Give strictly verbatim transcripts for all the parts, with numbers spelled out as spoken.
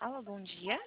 Alô, bom dia.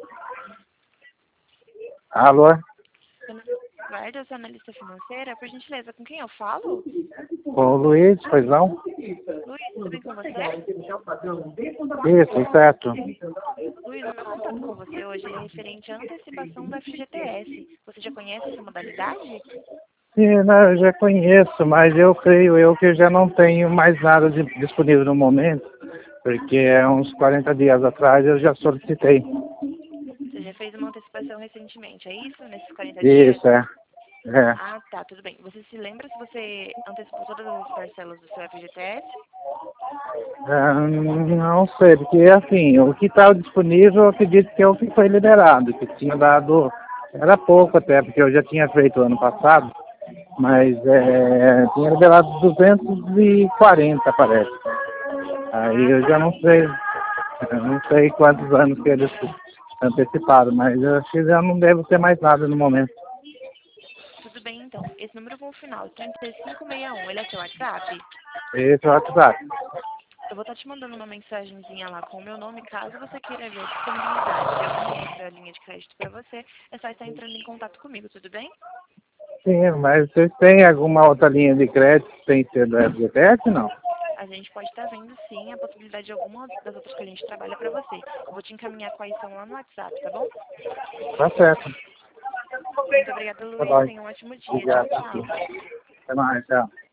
Alô? Dona Eduarda, eu sou analista financeira. Por gentileza, com quem eu falo? Com o Luiz, pois não? Luiz, tudo bem com você? Isso, certo. Luiz, o meu contato com você hoje é referente à antecipação da F G T S. Você já conhece essa modalidade? Sim, não, eu já conheço, mas eu creio eu que eu já não tenho mais nada de- disponível no momento, porque há uns quarenta dias atrás eu já solicitei. Você já fez uma antecipação recentemente, é isso? Nesses quarenta dias? Isso, é. É. Ah, tá, tudo bem. Você se lembra se você antecipou todas as parcelas do seu F G T S? Ah, não sei, porque assim, o que está disponível eu acredito que é o que foi liberado, que tinha dado, era pouco até, porque eu já tinha feito ano passado, mas é, tinha liberado duzentos e quarenta, parece. Aí Ah, eu já tá. não sei, eu não sei quantos anos que eles anteciparam, mas eu acho que já não devo ter mais nada no momento. Tudo bem, então. Esse número com o final trinta e cinco sessenta e um, ele é seu WhatsApp? Esse é o WhatsApp. Eu vou estar te mandando uma mensagenzinha lá com o meu nome, caso você queira ver a disponibilidade de alguma outra linha de crédito para você, é só estar entrando em contato comigo, tudo bem? Sim, mas vocês têm alguma outra linha de crédito sem ser do F G T S, não? A gente pode estar vendo sim a possibilidade de alguma das outras que a gente trabalha para você. Eu vou te encaminhar quais são lá no WhatsApp, tá bom? Tá certo. Muito obrigada, Tá Luiz. bom. Tenha um ótimo dia. Tchau, Obrigado. tchau. Até mais, tchau.